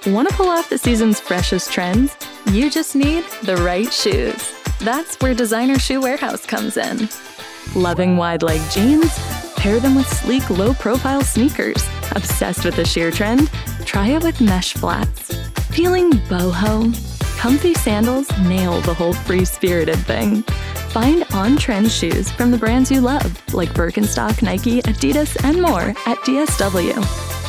Want to pull off the season's freshest trends? You just need the right shoes. That's where Designer Shoe Warehouse comes in. Loving wide-leg jeans? Pair them with sleek, low-profile sneakers. Obsessed with the sheer trend? Try it with mesh flats. Feeling boho? Comfy sandals nail the whole free-spirited thing. Find on-trend shoes from the brands you love, like Birkenstock, Nike, Adidas, and more at DSW.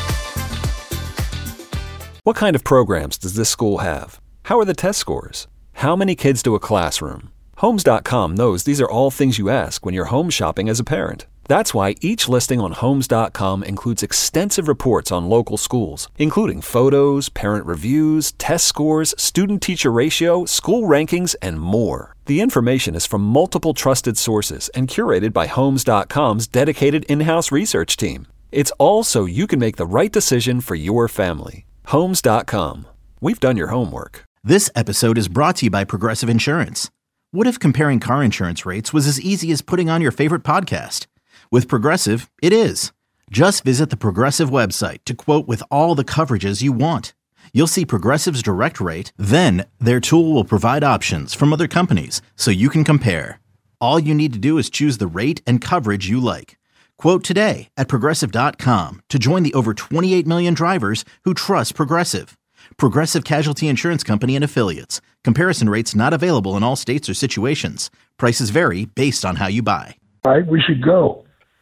What kind of programs does this school have? How are the test scores? How many kids do a classroom? Homes.com knows these are all things you ask when you're home shopping as a parent. That's why each listing on Homes.com includes extensive reports on local schools, including photos, parent reviews, test scores, student-teacher ratio, school rankings, and more. The information is from multiple trusted sources and curated by Homes.com's dedicated in-house research team. It's all so you can make the right decision for your family. Homes.com. We've done your homework. This episode is brought to you by Progressive Insurance. What if comparing car insurance rates was as easy as putting on your favorite podcast? With Progressive, it is. Just visit the Progressive website to quote with all the coverages you want. You'll see Progressive's direct rate, then their tool will provide options from other companies so you can compare. All you need to do is choose the rate and coverage you like. Quote today at Progressive.com to join the over 28 million drivers who trust Progressive. Progressive Casualty Insurance Company and Affiliates. Comparison rates not available in all states or situations. Prices vary based on how you buy. All right, we should go.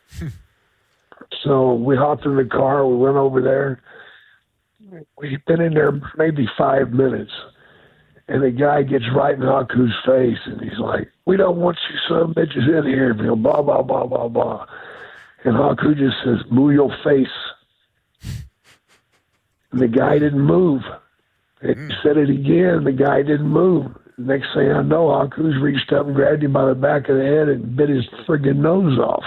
So we hopped in the car. We went over there. We'd been in there maybe 5 minutes. And the guy gets right in Haku's face. And he's like, "We don't want you son of bitches in here." You know, blah, blah, blah, blah, blah. And Haku just says, "Move your face." And the guy didn't move. And he said it again. The guy didn't move. Next thing I know, Haku's reached up and grabbed him by the back of the head and bit his friggin' nose off.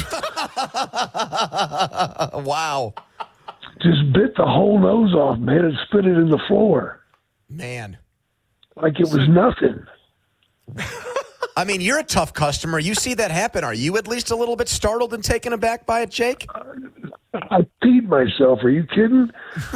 Wow. Just bit the whole nose off, man, and spit it in the floor. Man. Like it was nothing. I mean, you're a tough customer. You see that happen. Are you at least a little bit startled and taken aback by it, Jake? I peed myself. Are you kidding?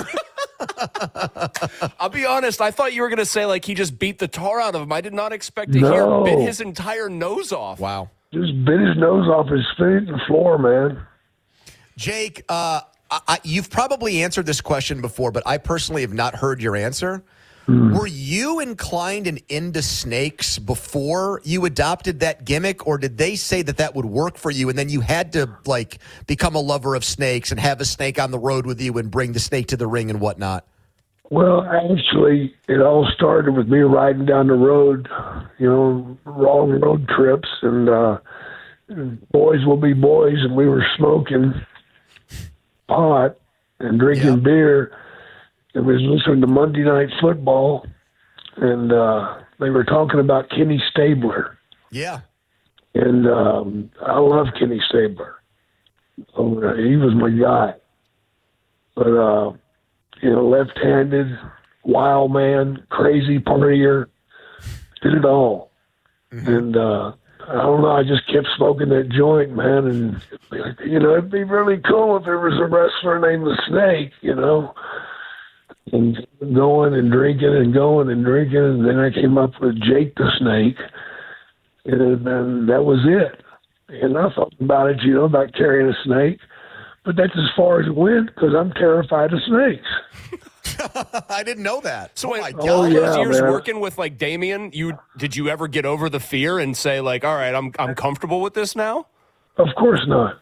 I'll be honest. I thought you were going to say, like, he just beat the tar out of him. I did not expect to hear bit his entire nose off. Wow. Just bit his nose off and spit it in the floor, man. Jake, you've probably answered this question before, but I personally have not heard your answer. Were you inclined and into snakes before you adopted that gimmick, or did they say that that would work for you and then you had to, like, become a lover of snakes and have a snake on the road with you and bring the snake to the ring and whatnot? Well, actually, it all started with me riding down the road, you know, long road trips, and boys will be boys, and we were smoking pot and drinking beer. And we was listening to Monday Night Football, and they were talking about Kenny Stabler. Yeah. And I love Kenny Stabler. He was my guy. But, you know, left-handed, wild man, crazy partier, did it all. Mm-hmm. And I don't know, I just kept smoking that joint, man. And, you know, it'd be really cool if there was a wrestler named The Snake, you know. And going and drinking and going and drinking, and then I came up with Jake the Snake, and then that was it. And I thought about it, you know, about carrying a snake, but that's as far as it went because I'm terrified of snakes. I didn't know that. So my God. all those yeah, years man. working with, like, Damien, did you ever get over the fear and say, like, all right, I'm comfortable with this now? Of course not.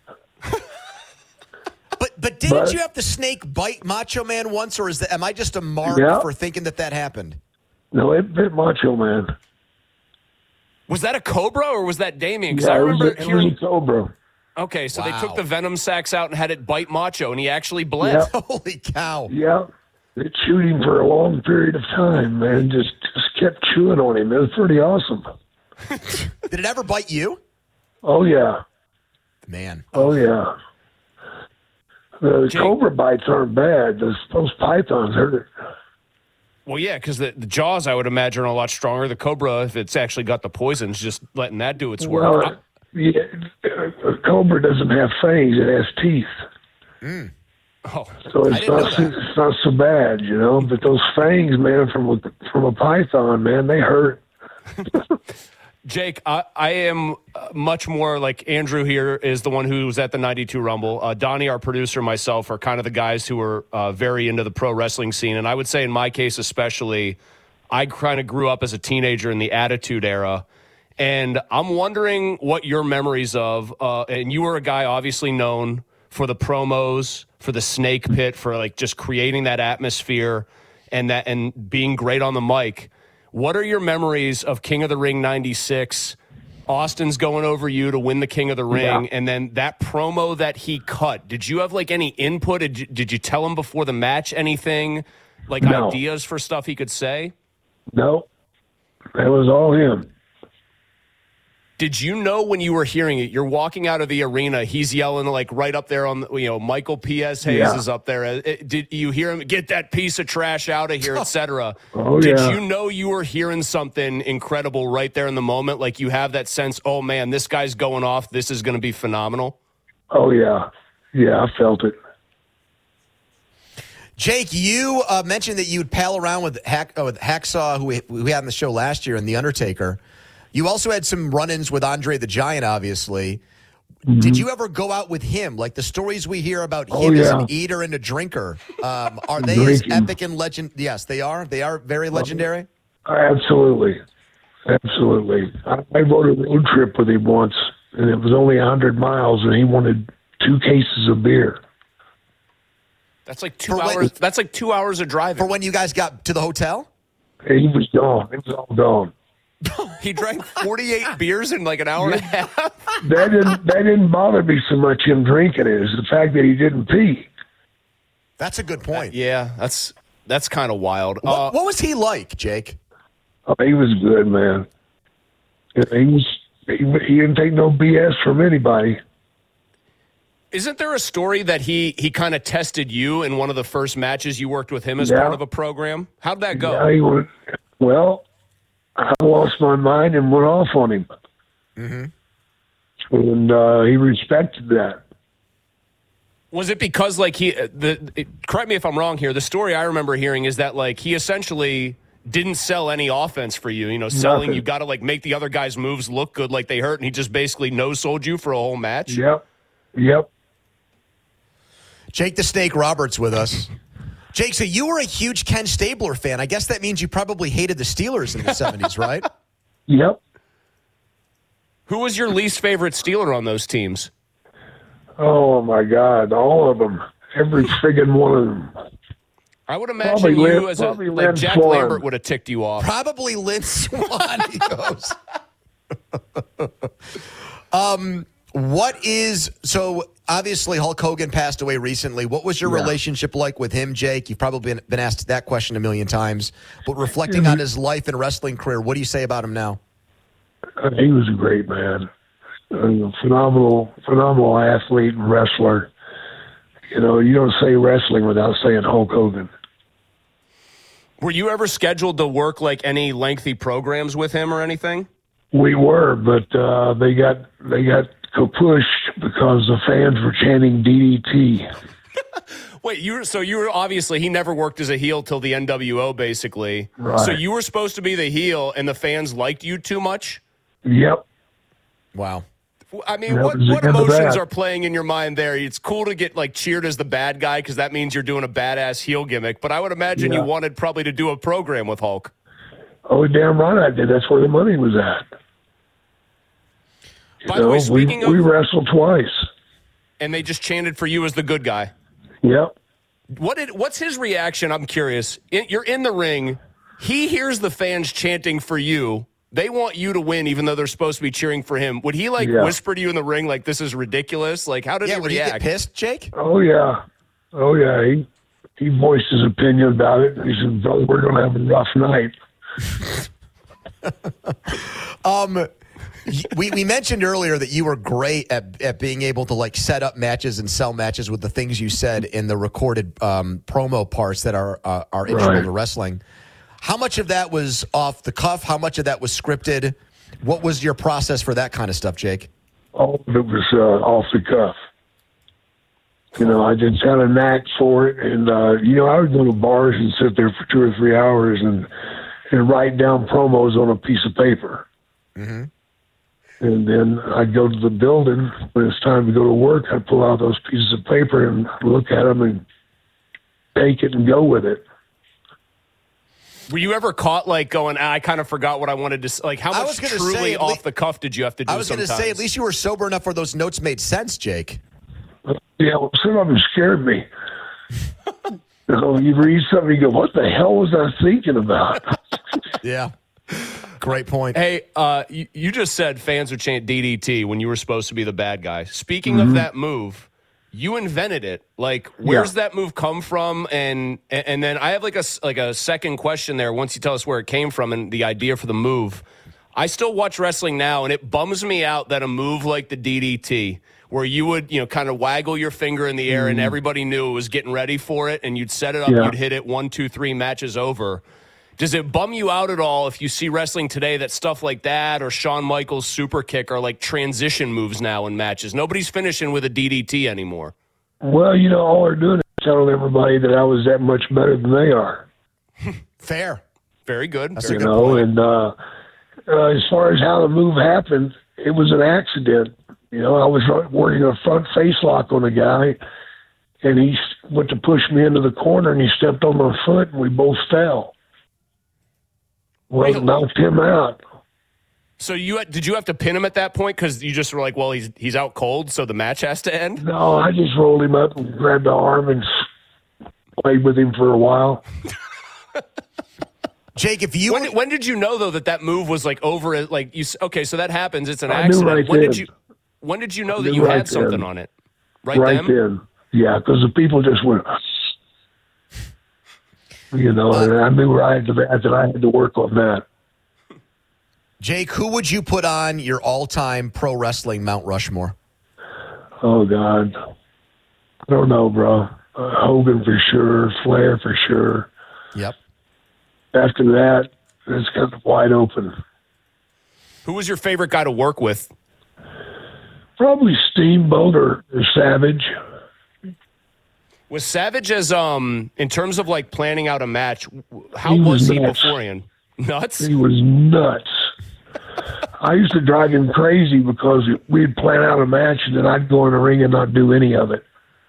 But didn't you have the snake bite Macho Man once, or am I just a mark for thinking that happened? No, it bit Macho Man. Was that a cobra or was that Damien? Because Yeah, I remember it was a cobra. Okay, so Wow. they took the venom sacs out and had it bite Macho, and he actually bled. Yep. Holy cow. Yeah. It chewed him for a long period of time, man. Just kept chewing on him. It was pretty awesome. Did it ever bite you? Oh, yeah. Man. Oh, yeah. The cobra bites aren't bad. Those pythons hurt. Well, yeah, because the jaws, I would imagine, are a lot stronger. The cobra, if it's actually got the poisons, just letting that do its work. Well, yeah, a cobra doesn't have fangs. It has teeth. Oh, So I didn't know that. it's not so bad, you know. But those fangs, man, from a python, man, they hurt. Jake, I am much more like Andrew here is the one who was at the 92 Rumble. Donnie, our producer, myself are kind of the guys who are very into the pro wrestling scene. And I would say in my case especially, I kind of grew up as a teenager in the Attitude Era. And I'm wondering what your memories of, and you were a guy obviously known for the promos, for the snake pit, for like just creating that atmosphere and being great on the mic. What are your memories of King of the Ring 96? Austin's going over you to win the King of the Ring, and then that promo that he cut. Did you have like any input? Did you tell him before the match anything, like No. ideas for stuff he could say? No, that was all him. Did you know when you were hearing it? You're walking out of the arena. He's yelling like right up there on Michael P.S. Hayes Yeah. is up there. Did you hear him get that piece of trash out of here, etc.? Oh, Did yeah. you know you were hearing something incredible right there in the moment? Like you have that sense, oh man, this guy's going off. This is going to be phenomenal. Oh yeah, I felt it. Jake, you mentioned that you'd pal around with Hacksaw, who we had on the show last year, and The Undertaker. You also had some run-ins with Andre the Giant, obviously. Mm-hmm. Did you ever go out with him? Like the stories we hear about Oh, him as yeah. an eater and a drinker, are they as Drinking. epic and legend? Yes, they are. They are very legendary. Absolutely. I rode a road trip with him once, and it was only 100 miles, and he wanted 2 cases of beer. That's like 2 For when- hours. That's like 2 hours of driving. For when you guys got to the hotel? And he was gone. It was all gone. He drank 48 beers in like an hour and a half. That didn't bother me so much, him drinking it. It's the fact that he didn't pee. That's a good point. Yeah, that's kind of wild. What was he like, Jake? Oh, he was good, man. He didn't take no BS from anybody. Isn't there a story that he kind of tested you in one of the first matches you worked with him as Yeah. part of a program? How'd that go? Yeah, he went, well, I lost my mind and went off on him. Mm-hmm. And he respected that. Was it because like correct me if I'm wrong here, the story I remember hearing is that like he essentially didn't sell any offense for you, selling Nothing. you got to like make the other guys' moves look good like they hurt, and he just basically no-sold you for a whole match? Yep. Jake the Snake Roberts with us. Jake, so you were a huge Ken Stabler fan. I guess that means you probably hated the Steelers in the 70s, right? Yep. Who was your least favorite Steeler on those teams? Oh, my God. All of them. Every friggin' one of them. I would imagine Probably you Lynn- as probably like Lynn Jack Swan. Lambert would have ticked you off. Probably Lynn Swan, he goes. So obviously Hulk Hogan passed away recently. What was your relationship like with him, Jake? You've probably been asked that question a million times. But reflecting on his life and wrestling career, what do you say about him now? He was a great man. A phenomenal athlete and wrestler. You don't say wrestling without saying Hulk Hogan. Were you ever scheduled to work like any lengthy programs with him or anything? We were, but they got kapushed because the fans were chanting DDT. Wait, you were obviously he never worked as a heel till the NWO basically. Right. So you were supposed to be the heel and the fans liked you too much? Yep. Wow. I mean, That what was the end of emotions that. are playing in your mind there? It's cool to get like cheered as the bad guy because that means you're doing a badass heel gimmick. But I would imagine you wanted probably to do a program with Hulk. Oh, damn right I did. That's where the money was at. By the way, speaking we of, wrestled twice. and they just chanted for you as the good guy. Yep. What's his reaction? I'm curious. You're in the ring. He hears the fans chanting for you. They want you to win, even though they're supposed to be cheering for him. Would he whisper to you in the ring like, "This is ridiculous"? Like, how did he Would he react? get pissed, Jake? Oh yeah. He voiced his opinion about it. He said, "Brother, we're going to have a rough night." We mentioned earlier that you were great at being able to like set up matches and sell matches with the things you said in the recorded promo parts that are integral Right. to wrestling. How much of that was off the cuff? How much of that was scripted? What was your process for that kind of stuff, Jake? All of it was off the cuff. You know, I just had a knack for it. And, you know, I would go to bars and sit there for 2 or 3 hours and write down promos on a piece of paper. Mm-hmm. And then I'd go to the building. When it's time to go to work, I'd pull out those pieces of paper and look at them and take it and go with it. Were you ever caught like going, I kind of forgot what I wanted to like? How much truly off the cuff did you have to do? I was going to say, at least you were sober enough where those notes made sense, Jake. Yeah, well, some of them scared me. So you read something, you go, "What the hell was I thinking about?" Yeah, great point. Hey, you just said fans would chant DDT when you were supposed to be the bad guy. Speaking of that move. You invented it. Like, where's that move come from? And then I have like a second question there. Once you tell us where it came from and the idea for the move, I still watch wrestling now, and it bums me out that a move like the DDT, where you would kind of waggle your finger in the air and everybody knew it was getting ready for it, and you'd set it up, you'd hit it 1, 2, 3 matches over. Does it bum you out at all if you see wrestling today that stuff like that or Shawn Michaels' super kick are like transition moves now in matches? Nobody's finishing with a DDT anymore. Well, you know, all they're doing is telling everybody that I was that much better than they are. Fair. Very good. That's Very a good good. point. And as far as how the move happened, it was an accident. You know, I was working a front face lock on a guy, and he went to push me into the corner, and he stepped on my foot, and we both fell. Well, it knocked him out. So did you have to pin him at that point because you just were like, well, he's out cold, so the match has to end? No, I just rolled him up and grabbed the arm and played with him for a while. Jake, if you when did you know though that move was like over? Like you okay, so that happens. It's an I accident. knew right then. When did you know that you had something on it? Right then. Yeah, because the people just went. You know, and I knew that I had to work on that. Jake, who would you put on your all-time pro wrestling Mount Rushmore? Oh, God. I don't know, bro. Hogan for sure. Flair for sure. Yep. After that, it's kind of wide open. Who was your favorite guy to work with? Probably Steamboat or Savage. Was Savage as in terms of like planning out a match? How was he nuts. beforehand? Nuts. He was nuts. I used to drive him crazy because we'd plan out a match and then I'd go in the ring and not do any of it.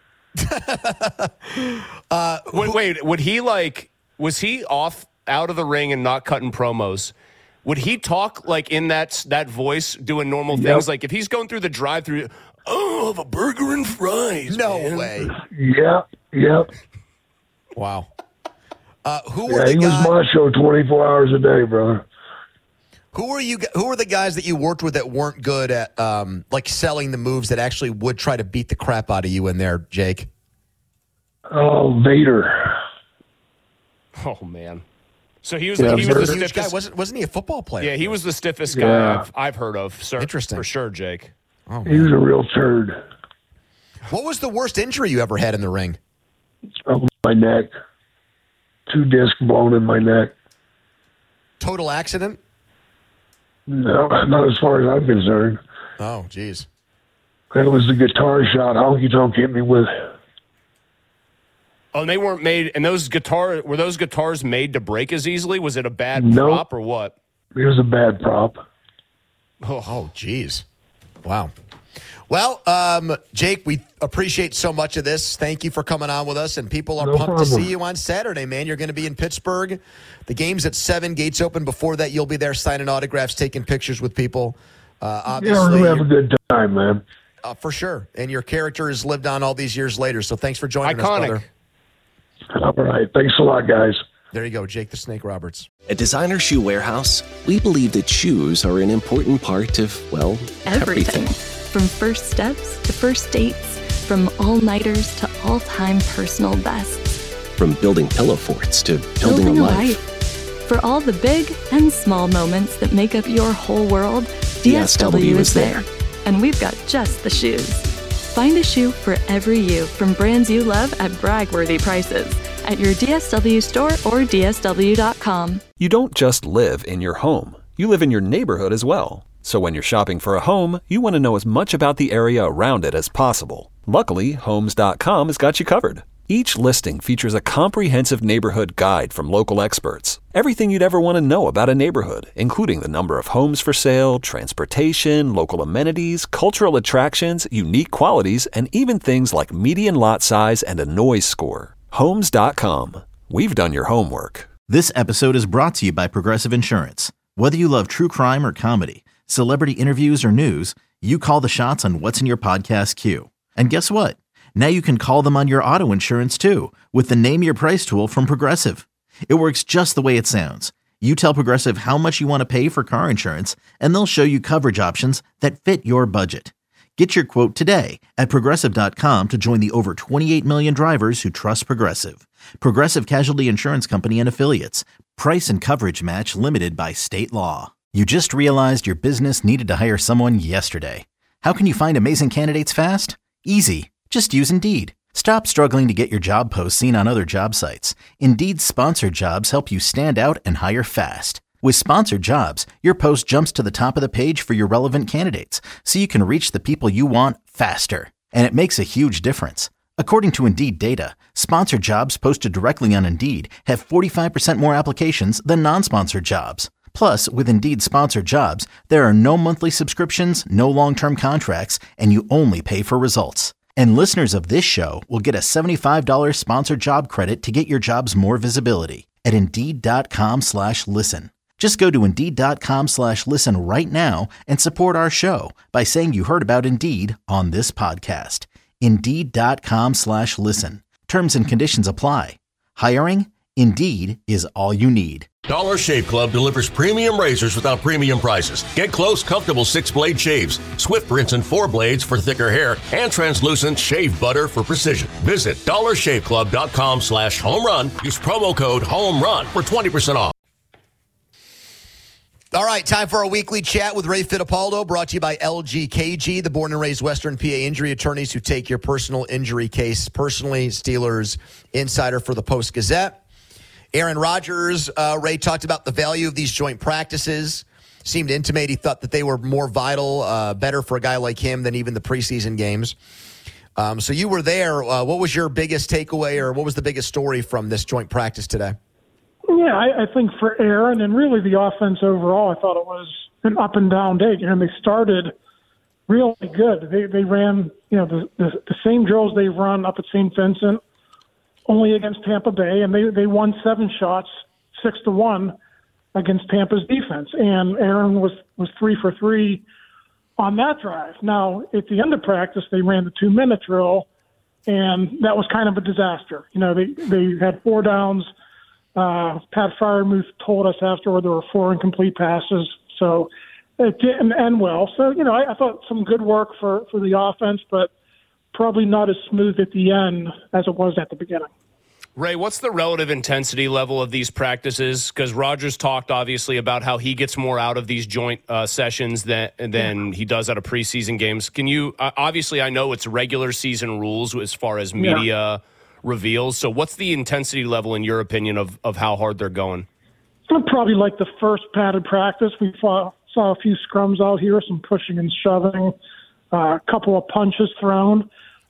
Wait, would he was he out of the ring and not cutting promos? Would he talk like in that voice, doing normal things? Like if he's going through the drive-through, I'll have a burger and fries. No man. way. Yep. Wow. Who Yeah, were the he guys? was macho 24 hours a day, brother. Who were the guys that you worked with that weren't good at like selling the moves that actually would try to beat the crap out of you in there, Jake? Oh, Vader. Oh man. So he was Yeah, he was the Huge guy. stiffest. Wasn't he a football player? Yeah, he was the stiffest guy Yeah. I've heard of. Sir, Interesting. For sure, Jake. Oh, He was a real turd. what was the worst injury you ever had in the ring? Oh, my neck. 2 discs blown in my neck. Total accident? No, not as far as I'm concerned. Oh, geez. That was the guitar shot Honky Tonk hit me with. Oh, and they weren't made. And were those guitars made to break as easily? Was it a bad Nope. prop or what? It was a bad prop. Oh, geez. Wow. Well, Jake, we appreciate so much of this. Thank you for coming on with us, and people are No pumped to problem. see you on Saturday, man. You're going to be in Pittsburgh. The game's at 7, gates open. Before that, you'll be there signing autographs, taking pictures with people. Yeah, Obviously, we're going to have a good time, man. for sure. And your character has lived on all these years later, so thanks for joining us, Iconic. brother. All right. Thanks a lot, guys. There you go, Jake the Snake Roberts. At Designer Shoe Warehouse, we believe that shoes are an important part of, well, Everything. From first steps to first dates, from all-nighters to all-time personal bests. From building pillow forts to building a life. For all the big and small moments that make up your whole world, DSW is there. And we've got just the shoes. Find a shoe for every you from brands you love at brag-worthy prices at your DSW store or DSW.com. You don't just live in your home. You live in your neighborhood as well. So when you're shopping for a home, you want to know as much about the area around it as possible. Luckily, Homes.com has got you covered. Each listing features a comprehensive neighborhood guide from local experts. Everything you'd ever want to know about a neighborhood, including the number of homes for sale, transportation, local amenities, cultural attractions, unique qualities, and even things like median lot size and a noise score. Homes.com. We've done your homework. This episode is brought to you by Progressive Insurance. Whether you love true crime or comedy, celebrity interviews or news, you call the shots on what's in your podcast queue. And guess what? Now you can call them on your auto insurance too with the Name Your Price tool from Progressive. It works just the way it sounds. You tell Progressive how much you want to pay for car insurance, and they'll show you coverage options that fit your budget. Get your quote today at Progressive.com to join the over 28 million drivers who trust Progressive. Progressive Casualty Insurance Company and Affiliates. Price and coverage match limited by state law. You just realized your business needed to hire someone yesterday. How can you find amazing candidates fast? Easy. Just use Indeed. Stop struggling to get your job posts seen on other job sites. Indeed's sponsored jobs help you stand out and hire fast. With sponsored jobs, your post jumps to the top of the page for your relevant candidates, so you can reach the people you want faster. And it makes a huge difference. According to Indeed data, sponsored jobs posted directly on Indeed have 45% more applications than non-sponsored jobs. Plus, with Indeed sponsored jobs, there are no monthly subscriptions, no long-term contracts, and you only pay for results. And listeners of this show will get a $75 sponsored job credit to get your jobs more visibility at Indeed.com/listen. Just go to Indeed.com/listen right now and support our show by saying you heard about Indeed on this podcast. Indeed.com/listen. Terms and conditions apply. Hiring? Indeed is all you need. Dollar Shave Club delivers premium razors without premium prices. Get close, comfortable 6-blade shaves, swift rinse and 4 blades for thicker hair, and translucent shave butter for precision. Visit dollarshaveclub.com/home-run. Use promo code HOME-RUN for 20% off. All right, time for our weekly chat with Ray Fittipaldo, brought to you by LGKG, the born and raised Western PA injury attorneys who take your personal injury case personally. Steelers insider for the Post-Gazette. Aaron Rodgers, Ray talked about the value of these joint practices, seemed to intimate he thought that they were more vital, better for a guy like him than even the preseason games. So you were there. What was your biggest takeaway, or what was the biggest story from this joint practice today? Yeah, I think for Aaron and really the offense overall, I thought it was an up and down day. And they started really good. They ran, the same drills they've run up at St. Vincent, only against Tampa Bay, and they won 7 shots, 6-1 against Tampa's defense. And Aaron was 3 for 3 on that drive. Now, at the end of practice, they ran the 2-minute drill, and that was kind of a disaster. They had 4 downs. Pat Freiermuth told us afterward there were 4 incomplete passes, so it didn't end well. So, I thought some good work for the offense, but probably not as smooth at the end as it was at the beginning. Ray, what's the relative intensity level of these practices? Because Rodgers talked, obviously, about how he gets more out of these joint sessions than he does out of preseason games. Can you obviously, I know it's regular season rules as far as media reveals. So what's the intensity level, in your opinion, of how hard they're going? Probably like the first padded practice. We saw a few scrums out here, some pushing and shoving, a couple of punches thrown.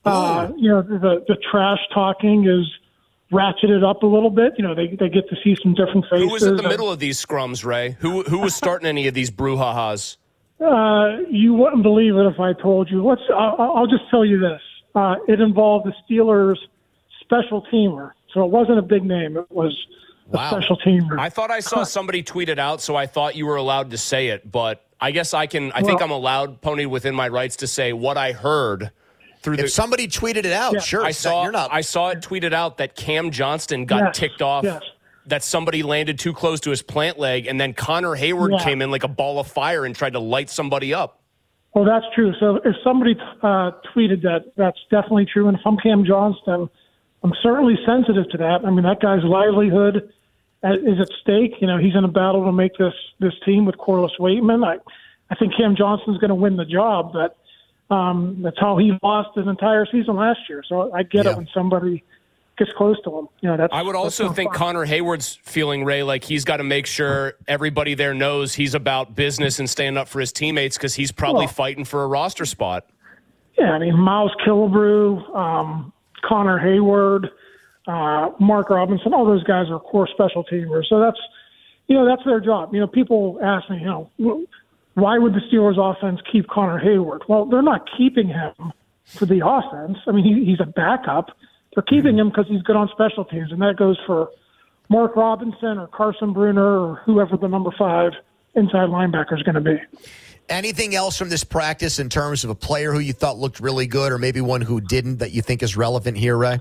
The trash talking is ratcheted up a little bit. They get to see some different faces. Who was in the middle of these scrums, Ray? Who was starting any of these brouhahas? You wouldn't believe it if I told you. I'll just tell you this. It involved the Steelers' special teamer. So it wasn't a big name. It was a special teamer. I thought I saw somebody tweet it out, so I thought you were allowed to say it. But I guess I think I'm allowed, Pony, within my rights to say what I heard. If somebody tweeted it out, sure. I saw it tweeted out that Cam Johnston got ticked off, that somebody landed too close to his plant leg, and then Connor Hayward came in like a ball of fire and tried to light somebody up. Well, that's true. So if somebody tweeted that, that's definitely true. And if I'm Cam Johnston, I'm certainly sensitive to that. I mean, that guy's livelihood is at stake. He's in a battle to make this team with Corliss Waitman. I think Cam Johnston's going to win the job, but that's how he lost an entire season last year. So I get it when somebody gets close to him. I would also think Connor Hayward's feeling, Ray, like he's got to make sure everybody there knows he's about business and standing up for his teammates because he's probably fighting for a roster spot. Yeah, I mean, Miles Killebrew, Connor Hayward, Mark Robinson, all those guys are core special teamers. So that's their job. People ask me, why would the Steelers offense keep Connor Hayward? Well, they're not keeping him for the offense. I mean, he's a backup. They're keeping him because he's good on special teams, and that goes for Mark Robinson or Carson Bruner or whoever the number 5 inside linebacker is going to be. Anything else from this practice in terms of a player who you thought looked really good or maybe one who didn't that you think is relevant here, Ray?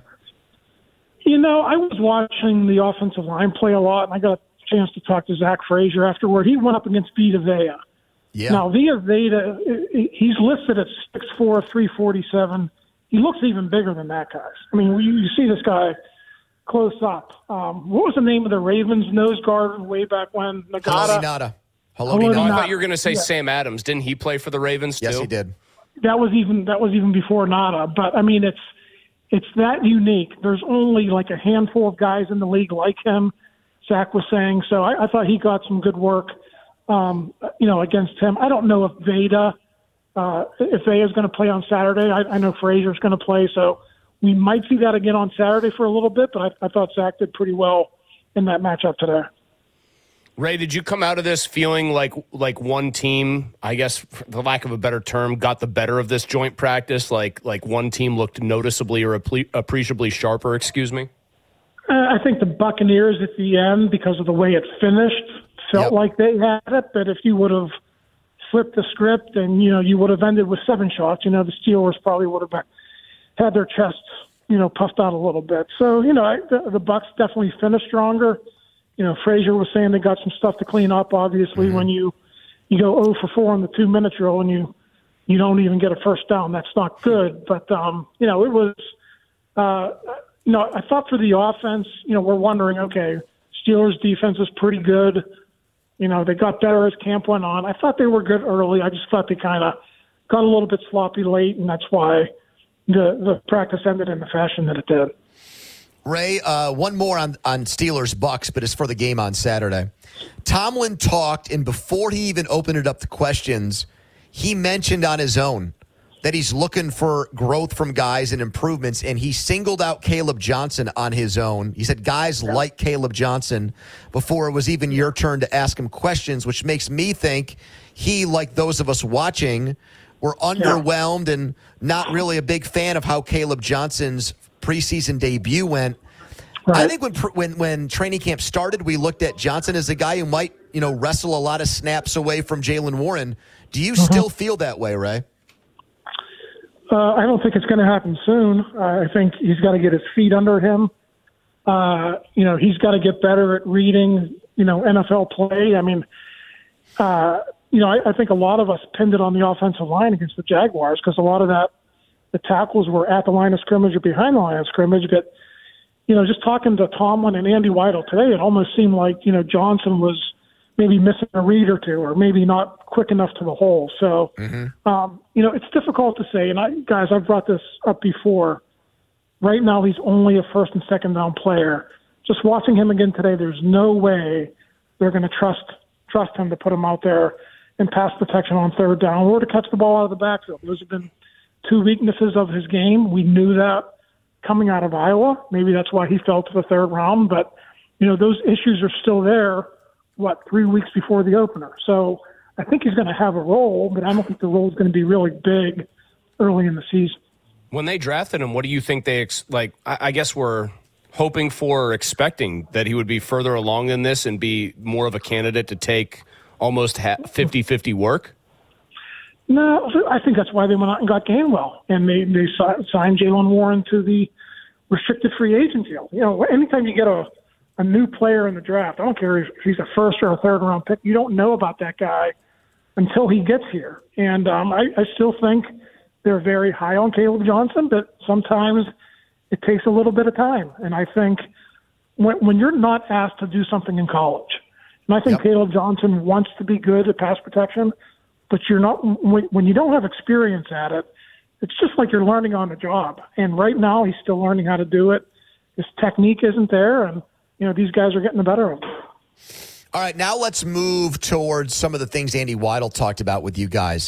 I was watching the offensive line play a lot, and I got a chance to talk to Zach Frazier afterward. He went up against Vita Vea. Yeah. Now, Vita, he's listed at 6'4", 347. He looks even bigger than that guy. I mean, you see this guy close up. What was the name of the Ravens nose guard way back when? Haloti Ngata. I thought you were going to say Sam Adams. Didn't he play for the Ravens too? Yes, he did. That was even before Ngata. But I mean, it's that unique. There's only like a handful of guys in the league like him. Zach was saying. So I thought he got some good work, against him. I don't know if Veda is going to play on Saturday. I know Frazier's going to play, so we might see that again on Saturday for a little bit. But I thought Zach did pretty well in that matchup today. Ray, did you come out of this feeling like one team, I guess, for the lack of a better term, got the better of this joint practice? Like one team looked noticeably or appreciably sharper, excuse me? I think the Buccaneers at the end, because of the way it finished, felt like they had it. But if you would have flipped the script and, you would have ended with 7 shots, the Steelers probably would have had their chests, puffed out a little bit. So, the Bucs definitely finished stronger. Frazier was saying they got some stuff to clean up, obviously, when you go 0 for 4 on the 2-minute drill and you don't even get a first down. That's not good. But, it was, I thought for the offense, we're wondering, okay, Steelers defense is pretty good. They got better as camp went on. I thought they were good early. I just thought they kind of got a little bit sloppy late, and that's why the practice ended in the fashion that it did. Ray, one more on Steelers Bucks, but it's for the game on Saturday. Tomlin talked, and before he even opened it up to questions, he mentioned on his own that he's looking for growth from guys and improvements, and he singled out Caleb Johnson on his own. He said guys like Caleb Johnson before it was even your turn to ask him questions, which makes me think he, like those of us watching, were underwhelmed and not really a big fan of how Caleb Johnson's preseason debut went. Right. I think when training camp started, we looked at Johnson as a guy who might, wrestle a lot of snaps away from Jaylen Warren. Do you still feel that way, Ray? I don't think it's going to happen soon. I think he's got to get his feet under him. He's got to get better at reading, NFL play. I mean, I think a lot of us pinned it on the offensive line against the Jaguars because a lot of the tackles were at the line of scrimmage or behind the line of scrimmage. But, just talking to Tomlin and Andy Weidel today, it almost seemed like, Johnson was maybe missing a read or two or maybe not quick enough to the hole. So, it's difficult to say. And I've brought this up before. Right now, he's only a first and second down player. Just watching him again today, there's no way they're going to trust him to put him out there in pass protection on third down or to catch the ball out of the backfield. Those have been 2 weaknesses of his game. We knew that coming out of Iowa. Maybe that's why he fell to the third round. But, those issues are still there, 3 weeks before the opener. So I think he's going to have a role, but I don't think the role is going to be really big early in the season. When they drafted him, what do you think they I guess we're hoping for or expecting that he would be further along than this and be more of a candidate to take almost 50-50 work? No, I think that's why they went out and got Gainwell, and they signed Jaylen Warren to the restricted free agent deal. Anytime you get a new player in the draft, I don't care if he's a first or a third round pick, you don't know about that guy until he gets here. And I still think they're very high on Caleb Johnson, but sometimes it takes a little bit of time. And I think when you're not asked to do something in college, and I think Caleb Johnson wants to be good at pass protection, but you're not, when you don't have experience at it, it's just like you're learning on the job. And right now he's still learning how to do it. His technique isn't there, and these guys are getting the better of him. All right, now let's move towards some of the things Andy Weidel talked about with you guys.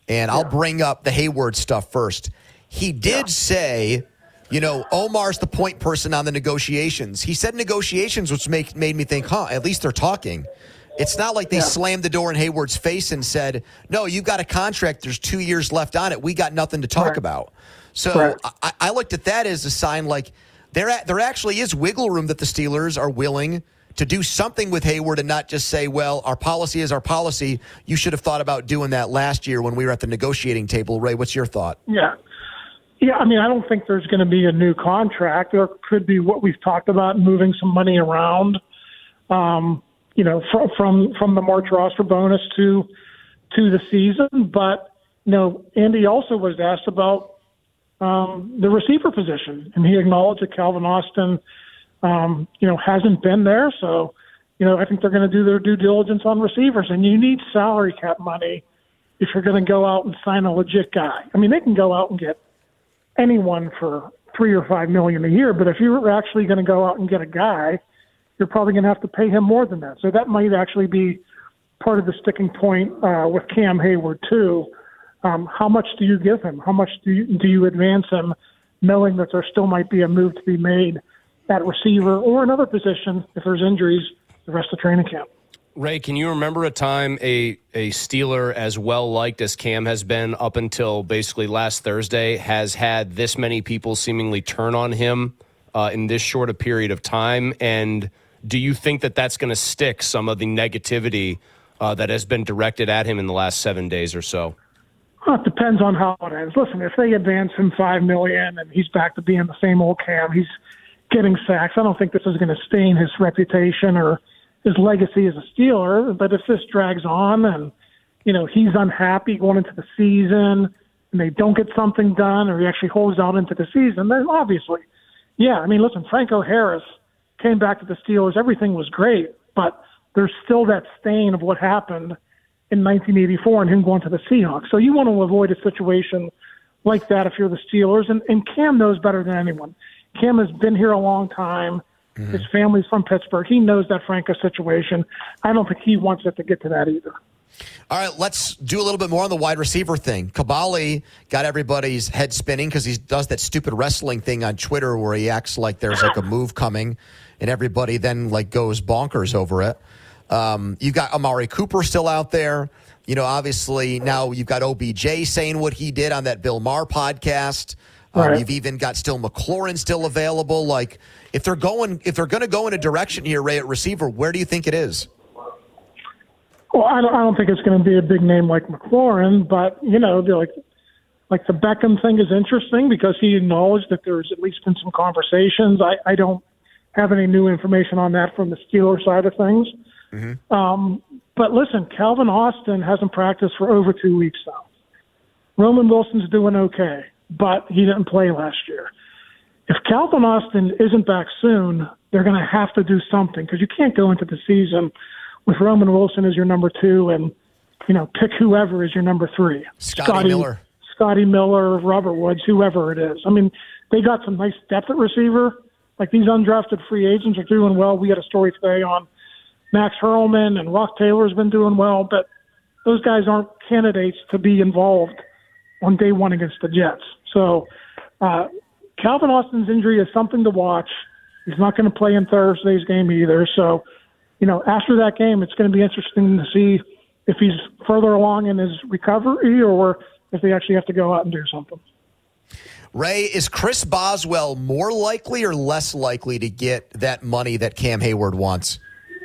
And I'll bring up the Hayward stuff first. He did say, Omar's the point person on the negotiations. He said negotiations, which made me think, at least they're talking. It's not like they slammed the door in Hayward's face and said, no, you've got a contract. There's 2 years left on it. We got nothing to talk about. So I looked at that as a sign like there actually is wiggle room that the Steelers are willing to do something with Hayward and not just say, well, our policy is our policy. You should have thought about doing that last year when we were at the negotiating table. Ray, what's your thought? Yeah, I mean, I don't think there's going to be a new contract. There could be what we've talked about, moving some money around, from the March roster bonus to the season. But, Andy also was asked about the receiver position, and he acknowledged that Calvin Austin hasn't been there. So, I think they're going to do their due diligence on receivers. And you need salary cap money if you're going to go out and sign a legit guy. I mean, they can go out and get anyone for $3 or $5 million a year, but if you're actually going to go out and get a guy, you're probably going to have to pay him more than that. So that might actually be part of the sticking point with Cam Hayward too. How much do you give him? How much do you advance him, knowing that there still might be a move to be made at receiver or another position if there's injuries the rest of training camp? Ray, can you remember a time a Steeler as well-liked as Cam has been up until basically last Thursday has had this many people seemingly turn on him in this short a period of time? And do you think that that's going to stick, some of the negativity that has been directed at him in the last 7 days or so? Well, it depends on how it ends. Listen, if they advance him $5 million and he's back to being the same old Cam, he's getting sacks, I don't think this is going to stain his reputation or his legacy as a Steeler. But if this drags on and, he's unhappy going into the season and they don't get something done or he actually holds out into the season, then obviously, listen, Franco Harris came back to the Steelers. Everything was great, but there's still that stain of what happened in 1984 and him going to the Seahawks. So you want to avoid a situation like that if you're the Steelers. And Cam knows better than anyone. Cam has been here a long time. Mm-hmm. His family's from Pittsburgh. He knows that Franco situation. I don't think he wants it to get to that either. All right, let's do a little bit more on the wide receiver thing. Kabali got everybody's head spinning because he does that stupid wrestling thing on Twitter where he acts like there's like a move coming and everybody then like goes bonkers over it. You've got Amari Cooper still out there. Obviously now you've got OBJ saying what he did on that Bill Maher podcast. Right. You've even got still McLaurin still available. Like if they're going to go in a direction here, Ray, at receiver, where do you think it is? Well, I don't think it's going to be a big name like McLaurin, but like the Beckham thing is interesting because he acknowledged that there's at least been some conversations. I don't have any new information on that from the Steelers side of things. Mm-hmm. But listen, Calvin Austin hasn't practiced for over 2 weeks now. Roman Wilson's doing okay, but he didn't play last year. If Calvin Austin isn't back soon, they're going to have to do something because you can't go into the season with Roman Wilson as your number 2 and, pick whoever is your number 3. Scotty Miller, Robert Woods, whoever it is. I mean, they got some nice depth at receiver. Like these undrafted free agents are doing well. We had a story today on Max Hurlman and Rock Taylor's been doing well, but those guys aren't candidates to be involved on day one against the Jets. So Calvin Austin's injury is something to watch. He's not going to play in Thursday's game either. So, after that game, it's going to be interesting to see if he's further along in his recovery or if they actually have to go out and do something. Ray, is Chris Boswell more likely or less likely to get that money that Cam Hayward wants?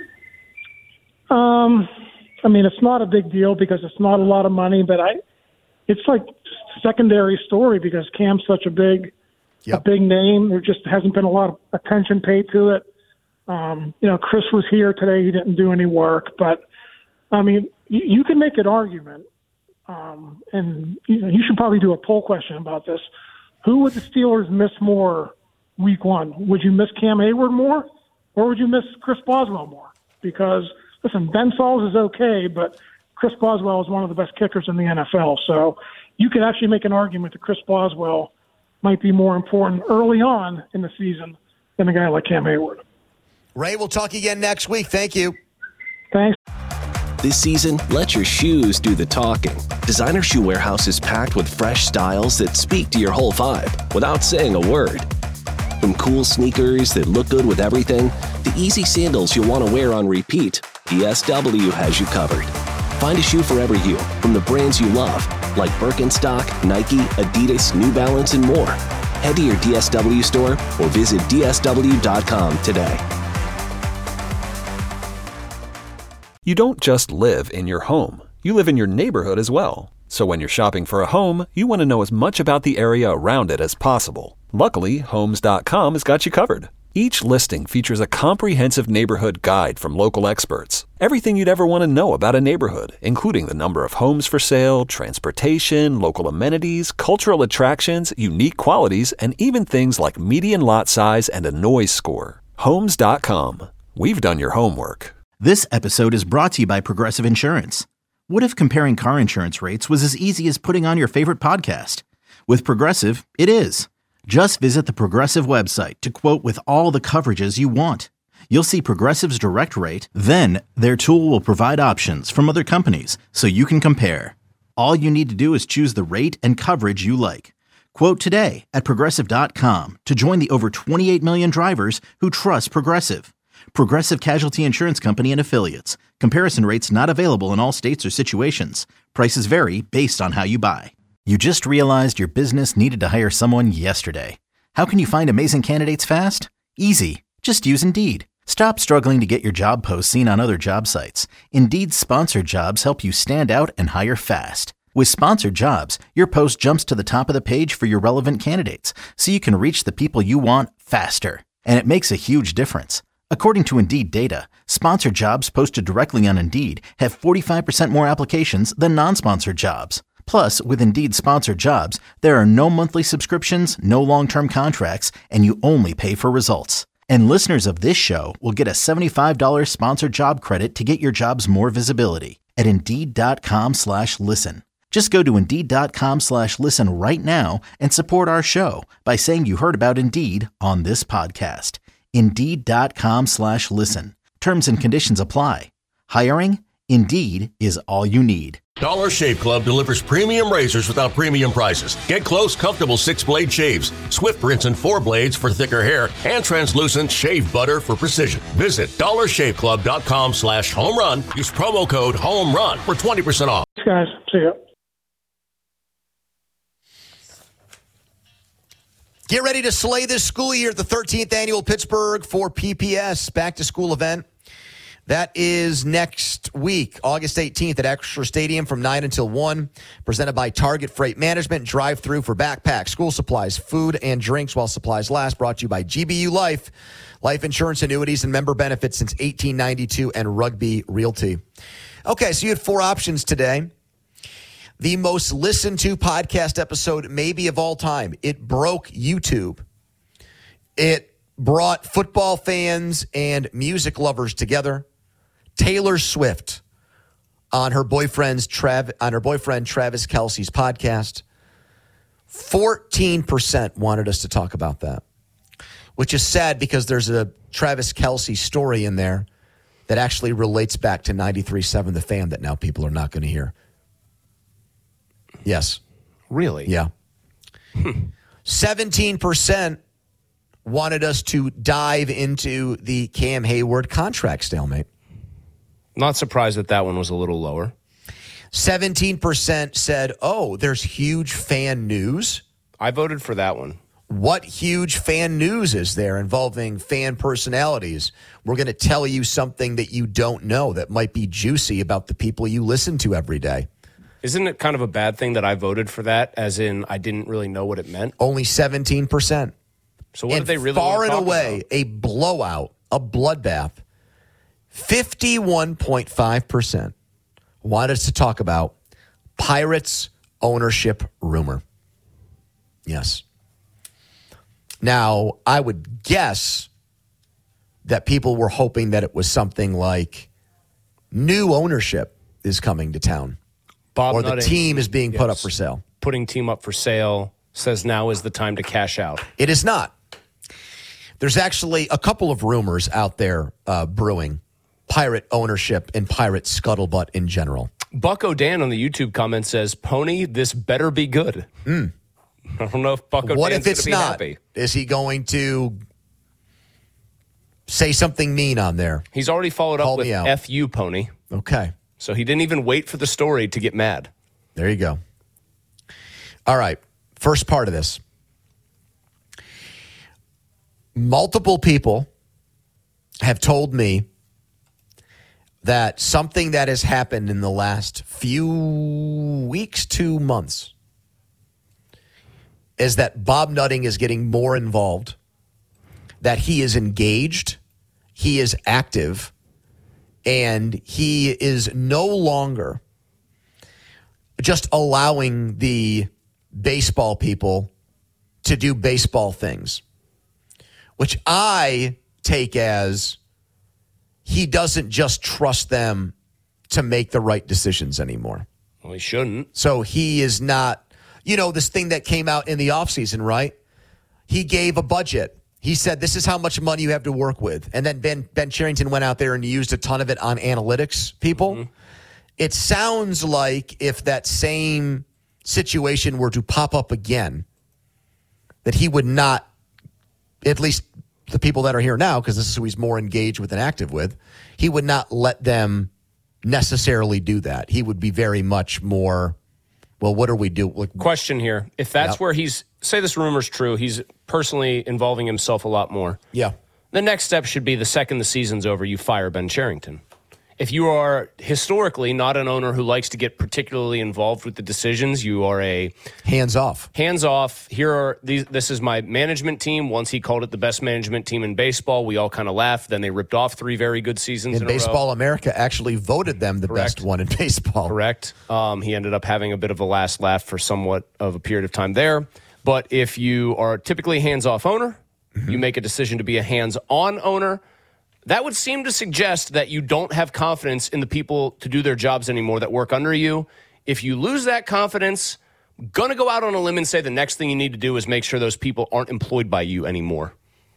It's not a big deal because it's not a lot of money, but it's like secondary story because Cam's such a big name. There just hasn't been a lot of attention paid to it. Chris was here today. He didn't do any work, but you can make an argument. And you should probably do a poll question about this. Who would the Steelers miss more week 1? Would you miss Cam Hayward more or would you miss Chris Boswell more? Because listen, Ben Sauls is okay, but Chris Boswell is one of the best kickers in the NFL. So you could actually make an argument that Chris Boswell might be more important early on in the season than a guy like Cam Hayward. Ray, we'll talk again next week. Thank you. Thanks. This season, let your shoes do the talking. Designer Shoe Warehouse is packed with fresh styles that speak to your whole vibe without saying a word. From cool sneakers that look good with everything, to easy sandals you'll want to wear on repeat, DSW has you covered. Find a shoe for every you from the brands you love, like Birkenstock, Nike, Adidas, New Balance, and more. Head to your DSW store or visit DSW.com today. You don't just live in your home. You live in your neighborhood as well. So when you're shopping for a home, you want to know as much about the area around it as possible. Luckily, Homes.com has got you covered. Each listing features a comprehensive neighborhood guide from local experts. Everything you'd ever want to know about a neighborhood, including the number of homes for sale, transportation, local amenities, cultural attractions, unique qualities, and even things like median lot size and a noise score. Homes.com. We've done your homework. This episode is brought to you by Progressive Insurance. What if comparing car insurance rates was as easy as putting on your favorite podcast? With Progressive, it is. Just visit the Progressive website to quote with all the coverages you want. You'll see Progressive's direct rate, then their tool will provide options from other companies so you can compare. All you need to do is choose the rate and coverage you like. Quote today at Progressive.com to join the over 28 million drivers who trust Progressive. Progressive Casualty Insurance Company and Affiliates. Comparison rates not available in all states or situations. Prices vary based on how you buy. You just realized your business needed to hire someone yesterday. How can you find amazing candidates fast? Easy. Just use Indeed. Stop struggling to get your job posts seen on other job sites. Indeed's sponsored jobs help you stand out and hire fast. With sponsored jobs, your post jumps to the top of the page for your relevant candidates, so you can reach the people you want faster. And it makes a huge difference. According to Indeed data, sponsored jobs posted directly on Indeed have 45% more applications than non-sponsored jobs. Plus, with Indeed sponsored jobs, there are no monthly subscriptions, no long-term contracts, and you only pay for results. And listeners of this show will get a $75 sponsored job credit to get your jobs more visibility at Indeed.com/listen. Just go to Indeed.com/listen right now and support our show by saying you heard about Indeed on this podcast. Indeed.com/listen. Terms and conditions apply. Hiring? Indeed is all you need. Dollar Shave Club delivers premium razors without premium prices. Get close, comfortable 6-blade shaves, Swift rinse and 4 blades for thicker hair, and translucent shave butter for precision. Visit dollarshaveclub.com/home-run. Use promo code HOME-RUN for 20% off. Thanks, guys. See ya. Get ready to slay this school year at the 13th Annual Pittsburgh for PPS back-to-school event. That is next week, August 18th at Acrisure Stadium from 9 until 1. Presented by Target Freight Management. Drive-through for backpacks, school supplies, food, and drinks while supplies last. Brought to you by GBU Life. Life insurance, annuities, and member benefits since 1892, and Rugby Realty. Okay, so you had 4 options today. The most listened to podcast episode maybe of all time. It broke YouTube. It brought football fans and music lovers together. Taylor Swift on her boyfriend Travis Kelce's podcast. 14% wanted us to talk about that, which is sad because there's a Travis Kelce story in there that actually relates back to 93.7 The Fan that now people are not going to hear. Yes. Really? Yeah. 17% wanted us to dive into the Cam Hayward contract stalemate. Not surprised that one was a little lower. 17% said, oh, there's huge fan news. I voted for that one. What huge fan news is there involving fan personalities? We're going to tell you something that you don't know that might be juicy about the people you listen to every day. Isn't it kind of a bad thing that I voted for that, as in I didn't really know what it meant? Only 17%. So what did they really far want to and talk away, about? a blowout, a bloodbath. 51.5% wanted us to talk about Pirates ownership rumor. Yes. Now, I would guess that people were hoping that it was something like new ownership is coming to town. Bob or Nutting, the team is being put up for sale. Putting team up for sale, says now is the time to cash out. It is not. There's actually a couple of rumors out there brewing Pirate ownership and Pirate scuttlebutt in general. Buck O'Dan on the YouTube comment says, Pony, this better be good. I don't know if Buck O'Dan's What if it's be not? happy. Is he going to say something mean on there? He's already followed Call up with me out. F you, Pony. Okay. So he didn't even wait for the story to get mad. There you go. All right. First part of this. Multiple people have told me that something that has happened in the last few weeks to months is that Bob Nutting is getting more involved, that he is engaged, he is active, and he is no longer just allowing the baseball people to do baseball things, which I take as he doesn't just trust them to make the right decisions anymore. Well, he shouldn't. So he is not, this thing that came out in the offseason, right? He gave a budget. He said, this is how much money you have to work with. And then Ben Cherington went out there and used a ton of it on analytics people. Mm-hmm. It sounds like if that same situation were to pop up again, that he would not, at least the people that are here now, because this is who he's more engaged with and active with, he would not let them necessarily do that. He would be very much more, well, what are we doing? Question here. If that's where he's, say this rumor's true, he's personally involving himself a lot more. Yeah. The next step should be the second the season's over, you fire Ben Cherington. If you are historically not an owner who likes to get particularly involved with the decisions, you are a hands off. Here are these. This is my management team. Once he called it the best management team in baseball, we all kind of laughed. Then they ripped off 3 very good seasons in Baseball a row. America actually voted them the best one in baseball. Correct. He ended up having a bit of a last laugh for somewhat of a period of time there. But if you are typically a hands-off owner, you make a decision to be a hands-on owner. That would seem to suggest that you don't have confidence in the people to do their jobs anymore that work under you. If you lose that confidence, going to go out on a limb and say the next thing you need to do is make sure those people aren't employed by you anymore.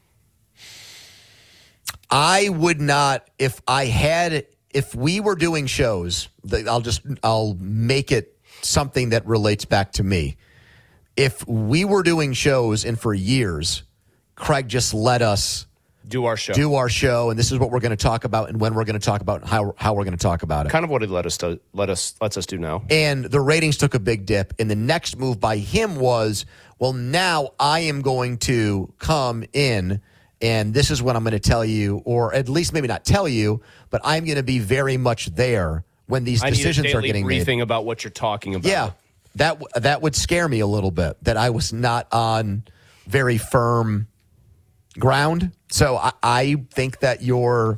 I would not, if we were doing shows, I'll make it something that relates back to me. If we were doing shows and for years, Craig just let us do our show, and this is what we're going to talk about, and when we're going to talk about, and how we're going to talk about it. Kind of what it lets us do now. And the ratings took a big dip, and the next move by him was, well, now I am going to come in, and this is what I'm going to tell you, or at least maybe not tell you, but I'm going to be very much there when these decisions are getting made. Briefing about what you're talking about. Yeah, that would scare me a little bit, that I was not on very firm ground. So I think that your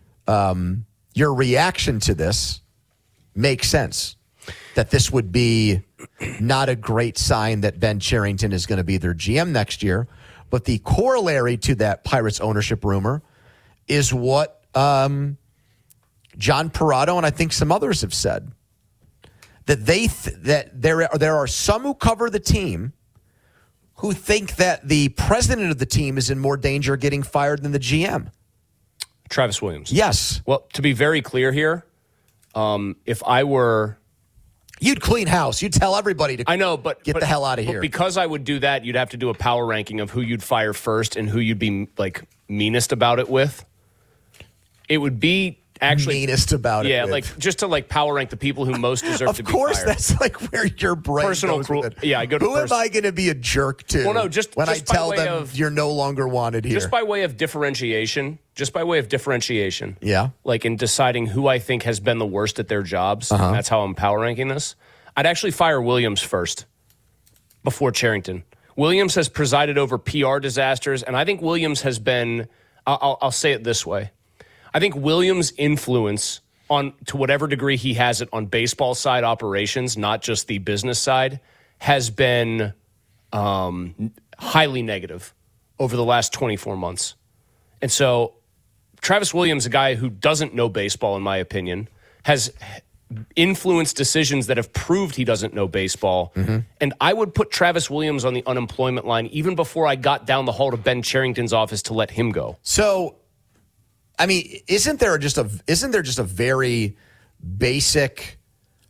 reaction to this makes sense, that this would be not a great sign that Ben Cherington is going to be their GM next year. But the corollary to that Pirates ownership rumor is what John Parado and I think some others have said, that that there are some who cover the team who think that the president of the team is in more danger of getting fired than the GM. Travis Williams. Yes. Well, to be very clear here, if I were... You'd clean house. You'd tell everybody to get the hell out of here. Because I would do that, you'd have to do a power ranking of who you'd fire first and who you'd be meanest about it with. It would be... Actually, meanest about it. Yeah, just to power rank the people who most deserve to be fired. Of course, that's where your brain personal goes cruel. with it. Yeah, I go to who am I going to be a jerk to? Well, no, just when just I tell them you're no longer wanted here. Just by way of differentiation. Yeah. In deciding who I think has been the worst at their jobs. That's how I'm power ranking this. I'd actually fire Williams first before Cherington. Williams has presided over PR disasters, and I think Williams has been. I'll say it this way. I think Williams' influence to whatever degree he has it on baseball side operations, not just the business side, has been highly negative over the last 24 months. And so Travis Williams, a guy who doesn't know baseball, in my opinion, has influenced decisions that have proved he doesn't know baseball. Mm-hmm. And I would put Travis Williams on the unemployment line even before I got down the hall to Ben Cherington's office to let him go. So I mean, isn't there just a very basic,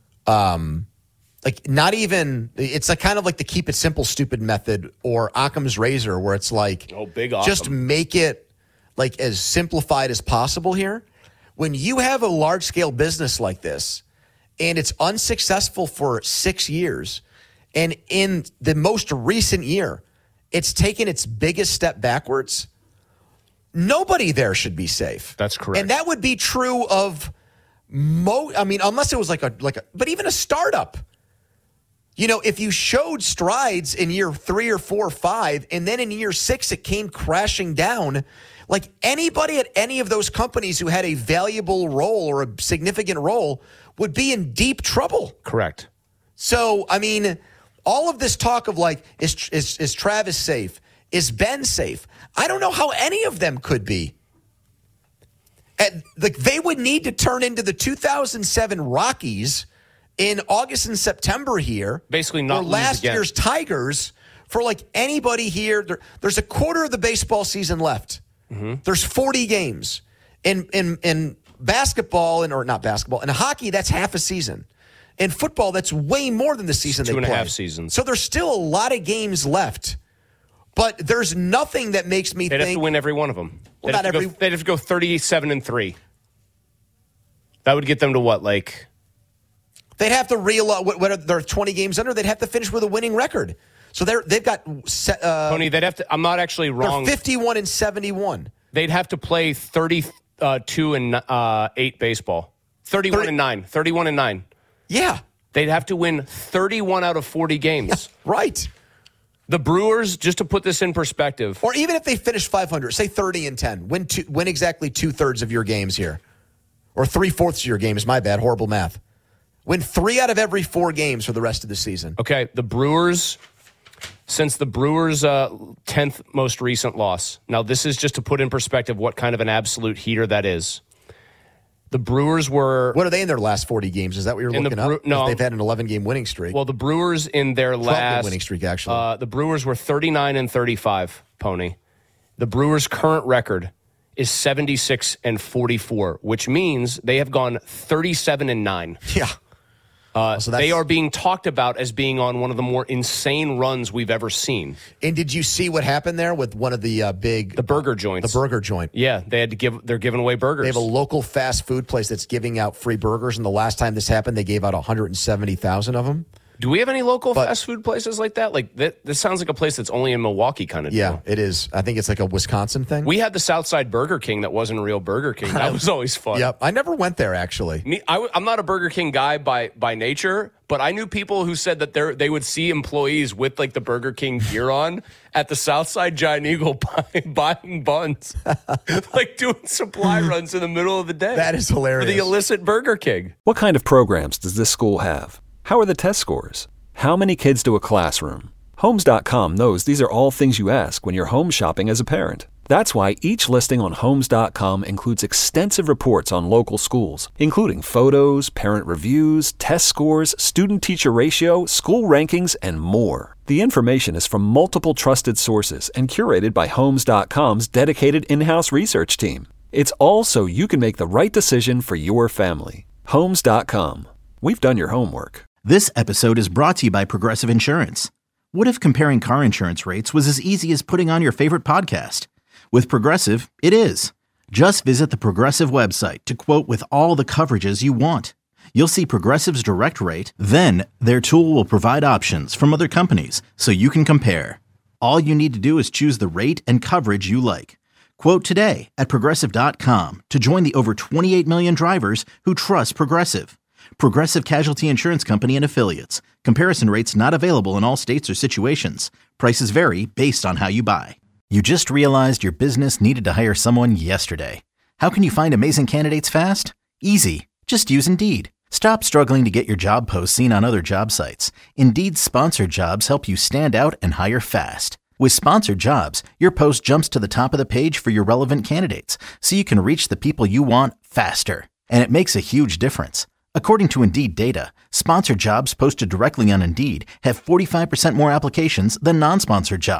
like not even, it's like kind of like the keep it simple, stupid method or Occam's razor where it's like, big Occam. Just make it like as simplified as possible here. When you have a large scale business like this and it's unsuccessful for 6 years, and in the most recent year, it's taken its biggest step backwards, nobody there should be safe. That's correct. And that would be true of unless it was like a but even a startup. You know, if you showed strides in year 3 or 4 or 5, and then in year 6 it came crashing down, like anybody at any of those companies who had a valuable role or a significant role would be in deep trouble. Correct. So, I mean, all of this talk of like, is Travis safe? Is Ben safe? I don't know how any of them could be. And, like, they would need to turn into the 2007 Rockies in August and September here. Basically not or lose last again. year's Tigers for like anybody here. There's a quarter of the baseball season left. Mm-hmm. There's 40 games. In basketball, or not basketball, in hockey, that's half a season. In football, that's way more than the season they play. 2.5 seasons. So there's still a lot of games left. But there's nothing that makes me think... They'd have to win every one of them. Well, they'd have to go 37-3. That would get them to what, like... They'd have to realize what they're 20 games under. They'd have to finish with a winning record. So they've got... Tony, they'd have to... I'm not actually wrong. They're 51-71. They'd have to play 32-8 baseball. 31-9. 31-9. Yeah. They'd have to win 31 out of 40 games. Yeah, right. The Brewers, just to put this in perspective. Or even if they finish 500, say 30-10, win exactly 2/3 of your games here. Or 3/4 of your games, my bad, horrible math. Win 3 out of every 4 games for the rest of the season. Okay, the Brewers, since the Brewers' 10th most recent loss. Now, this is just to put in perspective what kind of an absolute heater that is. The Brewers were... What are they in their last 40 games? Is that what you're looking up? No. They've had an 11-game winning streak. Well, the Brewers in their last... 12-game winning streak, actually. The Brewers were 39-35, Pony. The Brewers' current record is 76-44, which means they have gone 37-9. Yeah. So they are being talked about as being on one of the more insane runs we've ever seen. And did you see what happened there with one of the the burger joints? The burger joint. Yeah, they're giving away burgers. They have a local fast food place that's giving out free burgers, and the last time this happened, they gave out 170,000 of them. Do we have any local fast food places like that? Like this sounds like a place that's only in Milwaukee kind of deal. Yeah, it is. I think it's like a Wisconsin thing. We had the Southside Burger King that wasn't a real Burger King. That was always fun. Yep. I never went there, actually. I'm not a Burger King guy by nature, but I knew people who said that they would see employees with like the Burger King gear on at the Southside Giant Eagle buying buns, like doing supply runs in the middle of the day. That is hilarious. For the illicit Burger King. What kind of programs does this school have? How are the test scores? How many kids do a classroom? Homes.com knows these are all things you ask when you're home shopping as a parent. That's why each listing on Homes.com includes extensive reports on local schools, including photos, parent reviews, test scores, student-teacher ratio, school rankings, and more. The information is from multiple trusted sources and curated by Homes.com's dedicated in-house research team. It's all so you can make the right decision for your family. Homes.com. We've done your homework. This episode is brought to you by Progressive Insurance. What if comparing car insurance rates was as easy as putting on your favorite podcast? With Progressive, it is. Just visit the Progressive website to quote with all the coverages you want. You'll see Progressive's direct rate, then their tool will provide options from other companies so you can compare. All you need to do is choose the rate and coverage you like. Quote today at Progressive.com to join the over 28 million drivers who trust Progressive. Progressive Casualty Insurance Company and Affiliates. Comparison rates not available in all states or situations. Prices vary based on how you buy. You just realized your business needed to hire someone yesterday. How can you find amazing candidates fast? Easy. Just use Indeed. Stop struggling to get your job posts seen on other job sites. Indeed's sponsored jobs help you stand out and hire fast. With sponsored jobs, your post jumps to the top of the page for your relevant candidates, so you can reach the people you want faster. And it makes a huge difference. According to Indeed data, sponsored jobs posted directly on Indeed have 45% more applications than non-sponsored jobs.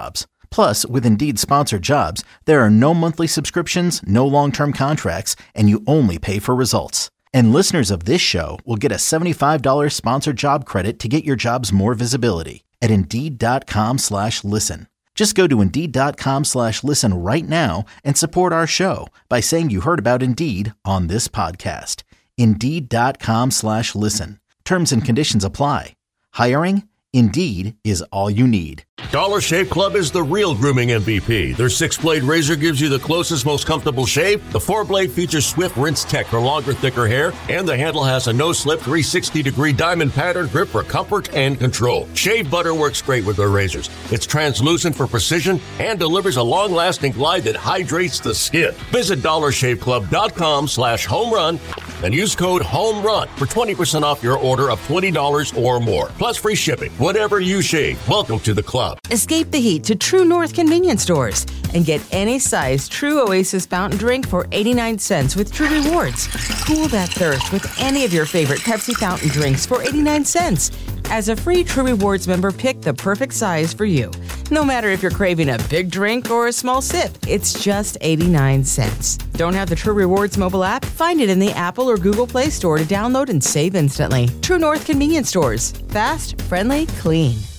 Plus, with Indeed Sponsored Jobs, there are no monthly subscriptions, no long-term contracts, and you only pay for results. And listeners of this show will get a $75 sponsored job credit to get your jobs more visibility at Indeed.com/listen. Just go to Indeed.com/listen right now and support our show by saying you heard about Indeed on this podcast. Indeed.com/listen. Terms and conditions apply. Hiring? Indeed is all you need. Dollar Shave Club is the real grooming MVP. Their 6-blade razor gives you the closest, most comfortable shave. The 4-blade features Swift Rinse Tech for longer, thicker hair, and the handle has a no-slip 360-degree diamond pattern grip for comfort and control. Shave butter works great with their razors. It's translucent for precision and delivers a long-lasting glide that hydrates the skin. Visit DollarShaveClub.com/homerun and use code HOMERUN for 20% off your order of $20 or more. Plus free shipping. Whatever you shave, welcome to the club. Escape the heat to True North convenience stores and get any size True Oasis fountain drink for 89 cents with True Rewards. Cool that thirst with any of your favorite Pepsi fountain drinks for 89 cents. As a free True Rewards member, pick the perfect size for you. No matter if you're craving a big drink or a small sip, it's just 89 cents. Don't have the True Rewards mobile app? Find it in the Apple or Google Play Store to download and save instantly. True North convenience stores. Fast, friendly, clean.